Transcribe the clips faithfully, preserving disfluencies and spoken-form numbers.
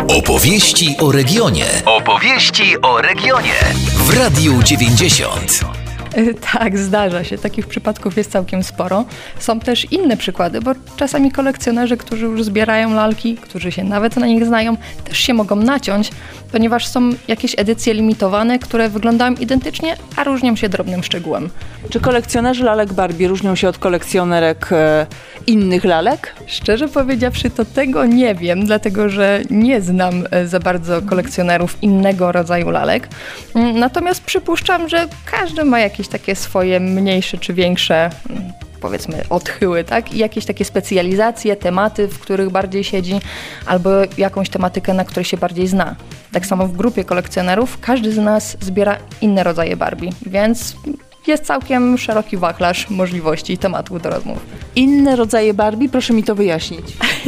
Opowieści o regionie. Opowieści o regionie. W Radiu dziewięćdziesiąt. Tak, zdarza się. Takich przypadków jest całkiem sporo. Są też inne przykłady, bo czasami kolekcjonerzy, którzy już zbierają lalki, którzy się nawet na nich znają, też się mogą naciąć, ponieważ są jakieś edycje limitowane, które wyglądają identycznie, a różnią się drobnym szczegółem. Czy kolekcjonerzy lalek Barbie różnią się od kolekcjonerek e, innych lalek? Szczerze powiedziawszy, to tego nie wiem, dlatego że nie znam za bardzo kolekcjonerów innego rodzaju lalek. Natomiast przypuszczam, że każdy ma jakieś takie swoje mniejsze czy większe, powiedzmy, odchyły, tak? I jakieś takie specjalizacje, tematy, w których bardziej siedzi, albo jakąś tematykę, na której się bardziej zna. Tak samo w grupie kolekcjonerów każdy z nas zbiera inne rodzaje Barbie, więc jest całkiem szeroki wachlarz możliwości i tematów do rozmów. Inne rodzaje Barbie? Proszę mi to wyjaśnić.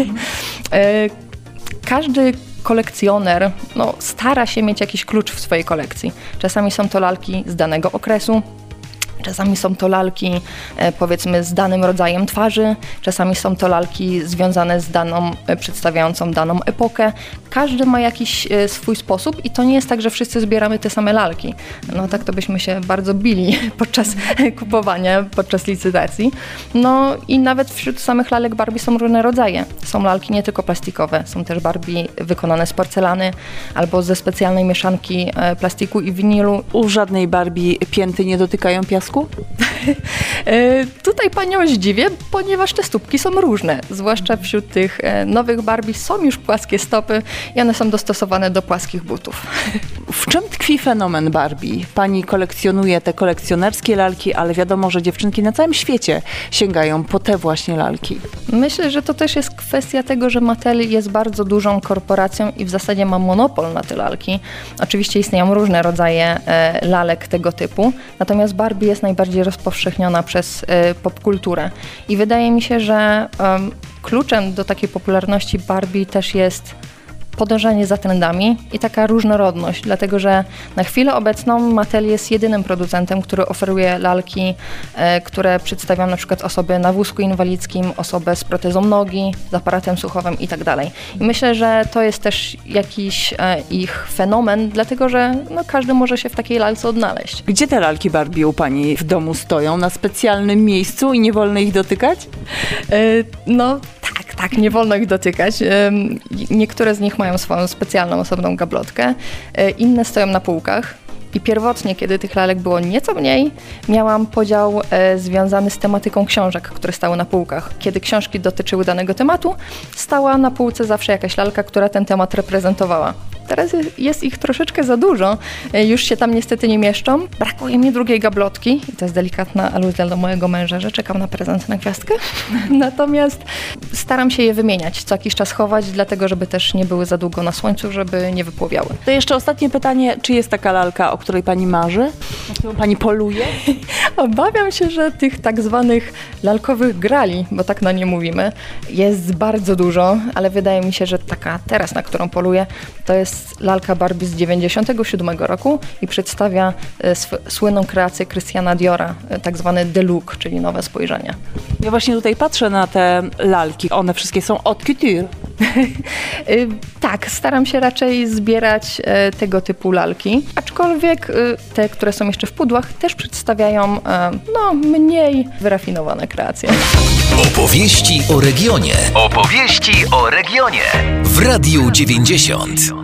Każdy kolekcjoner no, stara się mieć jakiś klucz w swojej kolekcji. Czasami są to lalki z danego okresu, czasami są to lalki, e, powiedzmy, z danym rodzajem twarzy, czasami są to lalki związane z daną, e, przedstawiającą daną epokę. Każdy ma jakiś e, swój sposób i to nie jest tak, że wszyscy zbieramy te same lalki. No tak to byśmy się bardzo bili podczas kupowania, podczas licytacji. No i nawet wśród samych lalek Barbie są różne rodzaje. Są lalki nie tylko plastikowe, są też Barbie wykonane z porcelany albo ze specjalnej mieszanki e, plastiku i winilu. U żadnej Barbie pięty nie dotykają piasku? E, tutaj panią zdziwię, ponieważ te stópki są różne, zwłaszcza wśród tych e, nowych Barbie są już płaskie stopy i one są dostosowane do płaskich butów. W czym tkwi fenomen Barbie? Pani kolekcjonuje te kolekcjonerskie lalki, ale wiadomo, że dziewczynki na całym świecie sięgają po te właśnie lalki. Myślę, że to też jest kwestia tego, że Mattel jest bardzo dużą korporacją i w zasadzie ma monopol na te lalki. Oczywiście istnieją różne rodzaje e, lalek tego typu, natomiast Barbie jest najbardziej rozpowszechniona przez y, popkulturę. I wydaje mi się, że um, kluczem do takiej popularności Barbie też jest podążanie za trendami i taka różnorodność, dlatego że na chwilę obecną Mattel jest jedynym producentem, który oferuje lalki, e, które przedstawiają na przykład osoby na wózku inwalidzkim, osobę z protezą nogi, z aparatem słuchowym i tak dalej. I myślę, że to jest też jakiś e, ich fenomen, dlatego że no, każdy może się w takiej lalce odnaleźć. Gdzie te lalki Barbie u pani w domu stoją? Na specjalnym miejscu i nie wolno ich dotykać? E, no tak, tak, nie wolno ich dotykać. E, niektóre z nich mają swoją specjalną, osobną gablotkę. Inne stoją na półkach. I pierwotnie, kiedy tych lalek było nieco mniej, miałam podział e, związany z tematyką książek, które stały na półkach. Kiedy książki dotyczyły danego tematu, stała na półce zawsze jakaś lalka, która ten temat reprezentowała. Teraz jest ich troszeczkę za dużo, e, już się tam niestety nie mieszczą. Brakuje mi drugiej gablotki i to jest delikatna aluzja do mojego męża, że czekam na prezent na gwiazdkę. Natomiast staram się je wymieniać, co jakiś czas chować, dlatego żeby też nie były za długo na słońcu, żeby nie wypłowiały. To jeszcze ostatnie pytanie, czy jest taka lalka, o której pani marzy? Na którą pani poluje? Obawiam się, że tych tak zwanych lalkowych grali, bo tak na nie mówimy, jest bardzo dużo, ale wydaje mi się, że taka teraz, na którą poluję, to jest lalka Barbie z dziewięćdziesiątego siódmego roku i przedstawia sw- słynną kreację Christiana Diora, tak zwany The Look, czyli nowe spojrzenie. Ja właśnie tutaj patrzę na te lalki. One wszystkie są haute couture. Tak, staram się raczej zbierać e, tego typu lalki, aczkolwiek e, te, które są jeszcze w pudłach, też przedstawiają e, no, mniej wyrafinowane kreacje. Opowieści o regionie. Opowieści o regionie. W Radiu dziewięćdziesiąt.